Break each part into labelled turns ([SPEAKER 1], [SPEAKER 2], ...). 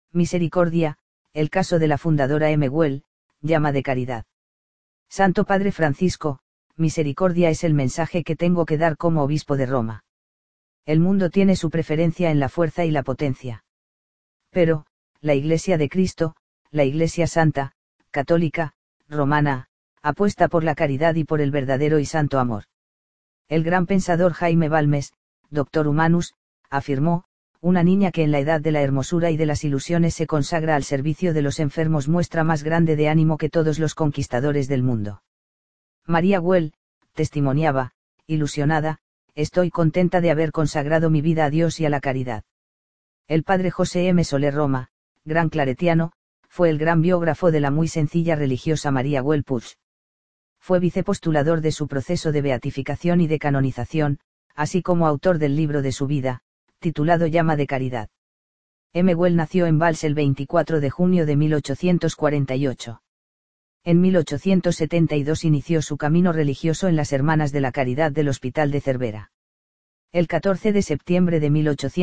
[SPEAKER 1] Misericordia, el caso de la fundadora M. Well, llama de caridad. Santo Padre Francisco, misericordia es el mensaje que tengo que dar como obispo de Roma. El mundo tiene su preferencia en la fuerza y la potencia. Pero, la Iglesia de Cristo, la Iglesia Santa, católica, romana, apuesta por la caridad y por el verdadero y santo amor. El gran pensador Jaime Balmes, Doctor Humanus, afirmó, una niña que en la edad de la hermosura y de las ilusiones se consagra al servicio de los enfermos muestra más grande de ánimo que todos los conquistadores del mundo. María Well, testimoniaba, ilusionada, estoy contenta de haber consagrado mi vida a Dios y a la caridad. El padre José M. Soler Roma, gran claretiano, fue el gran biógrafo de la muy sencilla religiosa María Well Puig. Fue vicepostulador de su proceso de beatificación y de canonización, así como autor del libro de su vida, titulado Llama de Caridad. M. Well nació en Valls el 24 de junio de 1848. En 1872 inició su camino religioso en las Hermanas de la Caridad del Hospital de Cervera. El 14 de septiembre de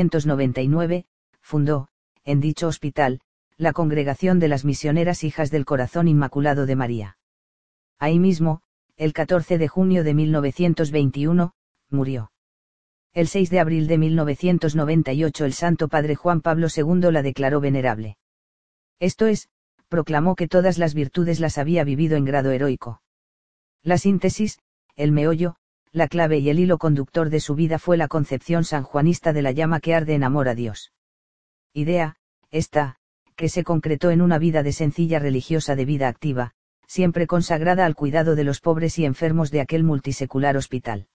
[SPEAKER 1] 1899, fundó, en dicho hospital, la Congregación de las Misioneras Hijas del Corazón Inmaculado de María. Ahí mismo, el 14 de junio de 1921, murió. El 6 de abril de 1998 el Santo Padre Juan Pablo II la declaró venerable. Esto es, proclamó que todas las virtudes las había vivido en grado heroico. La síntesis, el meollo, la clave y el hilo conductor de su vida fue la concepción sanjuanista de la llama que arde en amor a Dios. Idea, esta, que se concretó en una vida de sencilla religiosa de vida activa, siempre consagrada al cuidado de los pobres y enfermos de aquel multisecular hospital.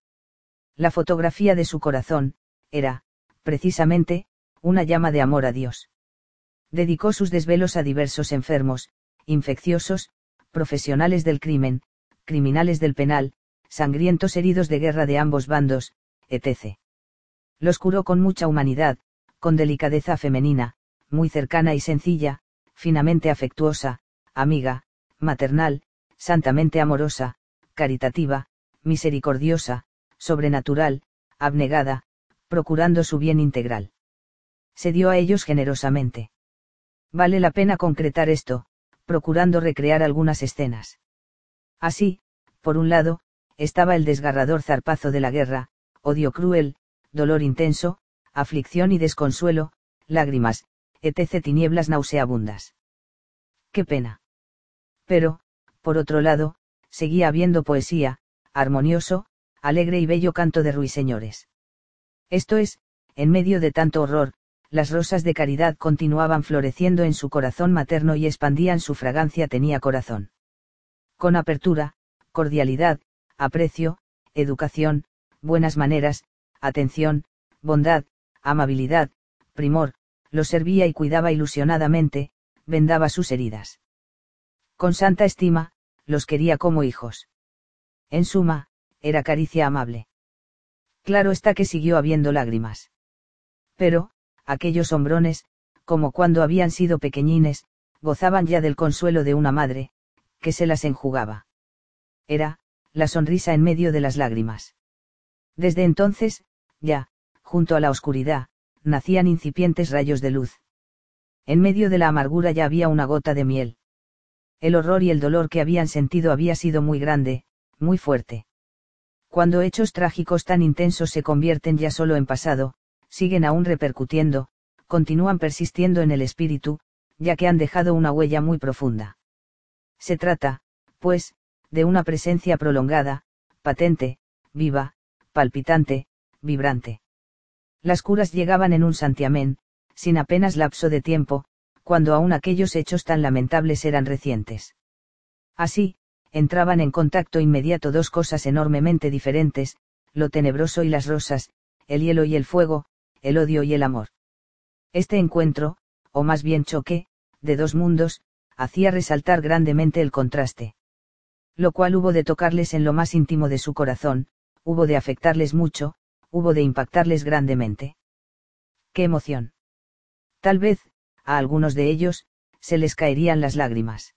[SPEAKER 1] La fotografía de su corazón, era, precisamente, una llama de amor a Dios. Dedicó sus desvelos a diversos enfermos, infecciosos, profesionales del crimen, criminales del penal, sangrientos heridos de guerra de ambos bandos, etc. Los curó con mucha humanidad, con delicadeza femenina, muy cercana y sencilla, finamente afectuosa, amiga, maternal, santamente amorosa, caritativa, misericordiosa, sobrenatural, abnegada, procurando su bien integral. Se dio a ellos generosamente. Vale la pena concretar esto, procurando recrear algunas escenas. Así, por un lado, estaba el desgarrador zarpazo de la guerra, odio cruel, dolor intenso, aflicción y desconsuelo, lágrimas, etc. tinieblas nauseabundas. ¡Qué pena! Pero, por otro lado, seguía habiendo poesía, armonioso, alegre y bello canto de ruiseñores. Esto es, en medio de tanto horror, las rosas de caridad continuaban floreciendo en su corazón materno y expandían su fragancia tenía corazón. Con apertura, cordialidad, aprecio, educación, buenas maneras, atención, bondad, amabilidad, primor, los servía y cuidaba ilusionadamente, vendaba sus heridas. Con santa estima, los quería como hijos. En suma, era caricia amable. Claro está que siguió habiendo lágrimas. Pero, aquellos hombrones, como cuando habían sido pequeñines, gozaban ya del consuelo de una madre, que se las enjugaba. Era, la sonrisa en medio de las lágrimas. Desde entonces, ya, junto a la oscuridad, nacían incipientes rayos de luz. En medio de la amargura ya había una gota de miel. El horror y el dolor que habían sentido había sido muy grande, muy fuerte. Cuando hechos trágicos tan intensos se convierten ya solo en pasado, siguen aún repercutiendo, continúan persistiendo en el espíritu, ya que han dejado una huella muy profunda. Se trata, pues, de una presencia prolongada, patente, viva, palpitante, vibrante. Las curas llegaban en un santiamén, sin apenas lapso de tiempo, cuando aún aquellos hechos tan lamentables eran recientes. Así, entraban en contacto inmediato dos cosas enormemente diferentes, lo tenebroso y las rosas, el hielo y el fuego, el odio y el amor. Este encuentro, o más bien choque, de dos mundos, hacía resaltar grandemente el contraste. Lo cual hubo de tocarles en lo más íntimo de su corazón, hubo de afectarles mucho, hubo de impactarles grandemente. ¡Qué emoción! Tal vez, a algunos de ellos, se les caerían las lágrimas.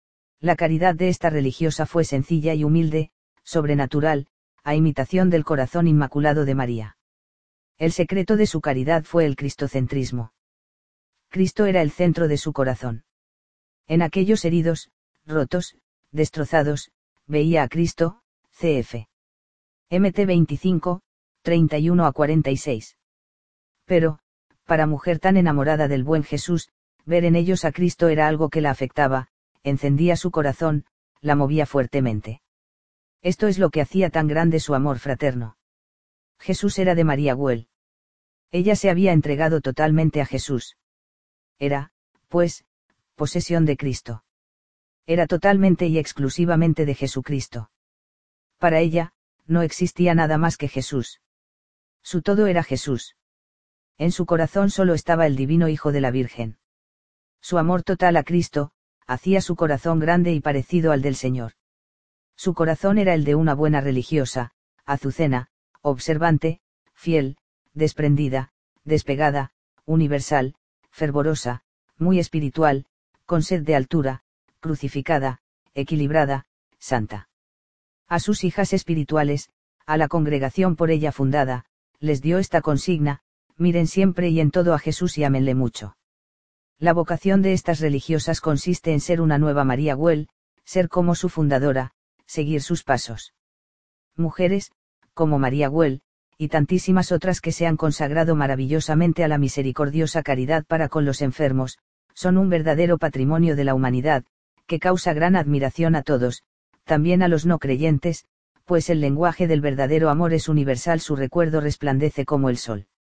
[SPEAKER 1] La caridad de esta religiosa fue sencilla y humilde, sobrenatural, a imitación del corazón inmaculado de María. El secreto de su caridad fue el cristocentrismo. Cristo era el centro de su corazón. En aquellos heridos, rotos, destrozados, veía a Cristo, cf. Mt 25, 31 a 46. Pero, para mujer tan enamorada del buen Jesús, ver en ellos a Cristo era algo que la afectaba, encendía su corazón, la movía fuertemente. Esto es lo que hacía tan grande su amor fraterno. Jesús era de María Güell. Ella se había entregado totalmente a Jesús. Era, pues, posesión de Cristo. Era totalmente y exclusivamente de Jesucristo. Para ella, no existía nada más que Jesús. Su todo era Jesús. En su corazón solo estaba el divino Hijo de la Virgen. Su amor total a Cristo, hacía su corazón grande y parecido al del Señor. Su corazón era el de una buena religiosa, azucena, observante, fiel, desprendida, despegada, universal, fervorosa, muy espiritual, con sed de altura, crucificada, equilibrada, santa. A sus hijas espirituales, a la congregación por ella fundada, les dio esta consigna: miren siempre y en todo a Jesús y ámenle mucho. La vocación de estas religiosas consiste en ser una nueva María Güell, ser como su fundadora, seguir sus pasos. Mujeres, como María Güell, y tantísimas otras que se han consagrado maravillosamente a la misericordiosa caridad para con los enfermos, son un verdadero patrimonio de la humanidad, que causa gran admiración a todos, también a los no creyentes, pues el lenguaje del verdadero amor es universal, su recuerdo resplandece como el sol.